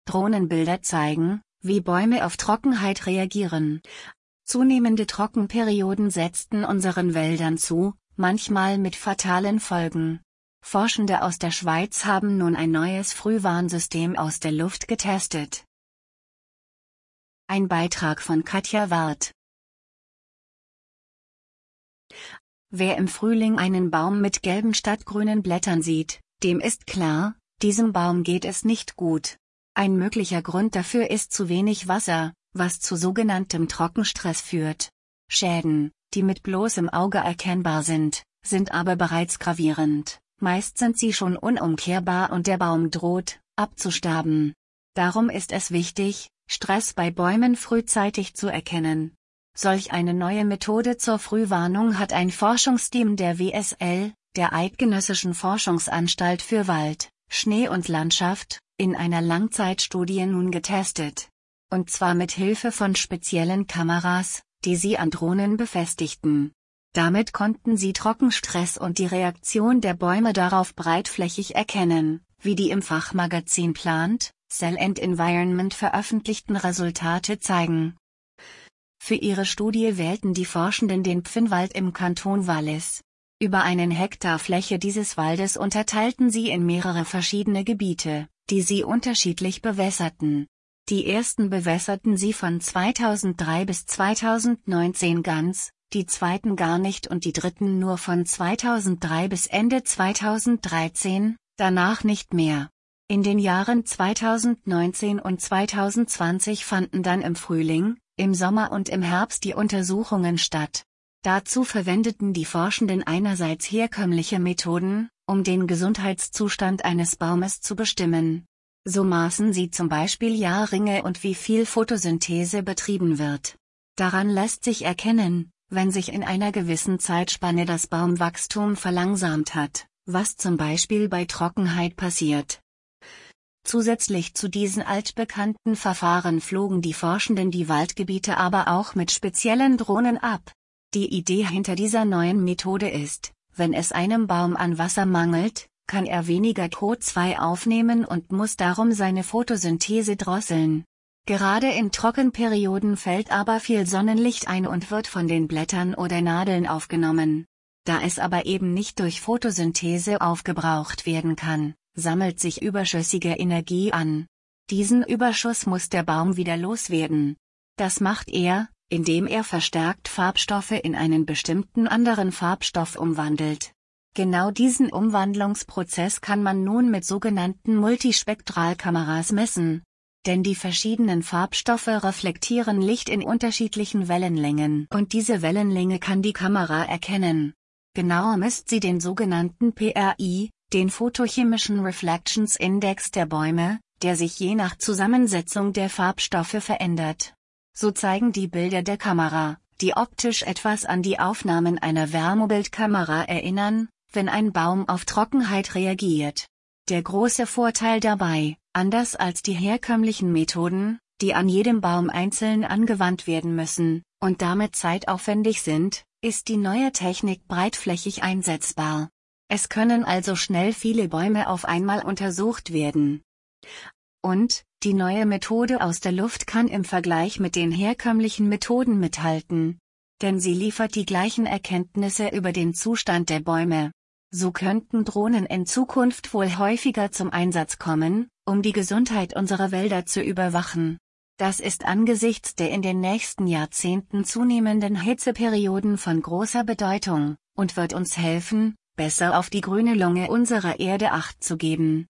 Drohnenbilder zeigen, wie Bäume auf Trockenheit reagieren. Zunehmende Trockenperioden setzten unseren Wäldern zu, manchmal mit fatalen Folgen. Forschende aus der Schweiz haben nun ein neues Frühwarnsystem aus der Luft getestet. Ein Beitrag von Katja Wart. Wer im Frühling einen Baum mit gelben statt grünen Blättern sieht, dem ist klar, diesem Baum geht es nicht gut. Ein möglicher Grund dafür ist zu wenig Wasser, was zu sogenanntem Trockenstress führt. Schäden, die mit bloßem Auge erkennbar sind aber bereits gravierend. Meist sind sie schon unumkehrbar und der Baum droht, abzusterben. Darum ist es wichtig, Stress bei Bäumen frühzeitig zu erkennen. Solch eine neue Methode zur Frühwarnung hat ein Forschungsteam der WSL, der Eidgenössischen Forschungsanstalt für Wald, Schnee und Landschaft, in einer Langzeitstudie nun getestet. Und zwar mit Hilfe von speziellen Kameras, die sie an Drohnen befestigten. Damit konnten sie Trockenstress und die Reaktion der Bäume darauf breitflächig erkennen, wie die im Fachmagazin Plant, Cell and Environment veröffentlichten Resultate zeigen. Für ihre Studie wählten die Forschenden den Pfinnwald im Kanton Wallis. Über 1 Hektar Fläche dieses Waldes unterteilten sie in mehrere verschiedene Gebiete, die sie unterschiedlich bewässerten. Die ersten bewässerten sie von 2003 bis 2019 ganz, die zweiten gar nicht und die dritten nur von 2003 bis Ende 2013, danach nicht mehr. In den Jahren 2019 und 2020 fanden dann im Frühling, im Sommer und im Herbst die Untersuchungen statt. Dazu verwendeten die Forschenden einerseits herkömmliche Methoden, um den Gesundheitszustand eines Baumes zu bestimmen. So maßen sie zum Beispiel Jahrringe und wie viel Photosynthese betrieben wird. Daran lässt sich erkennen, wenn sich in einer gewissen Zeitspanne das Baumwachstum verlangsamt hat, was zum Beispiel bei Trockenheit passiert. Zusätzlich zu diesen altbekannten Verfahren flogen die Forschenden die Waldgebiete aber auch mit speziellen Drohnen ab. Die Idee hinter dieser neuen Methode ist, wenn es einem Baum an Wasser mangelt, kann er weniger CO2 aufnehmen und muss darum seine Photosynthese drosseln. Gerade in Trockenperioden fällt aber viel Sonnenlicht ein und wird von den Blättern oder Nadeln aufgenommen. Da es aber eben nicht durch Photosynthese aufgebraucht werden kann, sammelt sich überschüssige Energie an. Diesen Überschuss muss der Baum wieder loswerden. Das macht er, indem er verstärkt Farbstoffe in einen bestimmten anderen Farbstoff umwandelt. Genau diesen Umwandlungsprozess kann man nun mit sogenannten Multispektralkameras messen. Denn die verschiedenen Farbstoffe reflektieren Licht in unterschiedlichen Wellenlängen und diese Wellenlänge kann die Kamera erkennen. Genauer misst sie den sogenannten PRI, den Photochemischen Reflections Index der Bäume, der sich je nach Zusammensetzung der Farbstoffe verändert. So zeigen die Bilder der Kamera, die optisch etwas an die Aufnahmen einer Wärmebildkamera erinnern, wenn ein Baum auf Trockenheit reagiert. Der große Vorteil dabei, anders als die herkömmlichen Methoden, die an jedem Baum einzeln angewandt werden müssen, und damit zeitaufwendig sind, ist die neue Technik breitflächig einsetzbar. Es können also schnell viele Bäume auf einmal untersucht werden. Und, die neue Methode aus der Luft kann im Vergleich mit den herkömmlichen Methoden mithalten. Denn sie liefert die gleichen Erkenntnisse über den Zustand der Bäume. So könnten Drohnen in Zukunft wohl häufiger zum Einsatz kommen, um die Gesundheit unserer Wälder zu überwachen. Das ist angesichts der in den nächsten Jahrzehnten zunehmenden Hitzeperioden von großer Bedeutung, und wird uns helfen, besser auf die grüne Lunge unserer Erde Acht zu geben.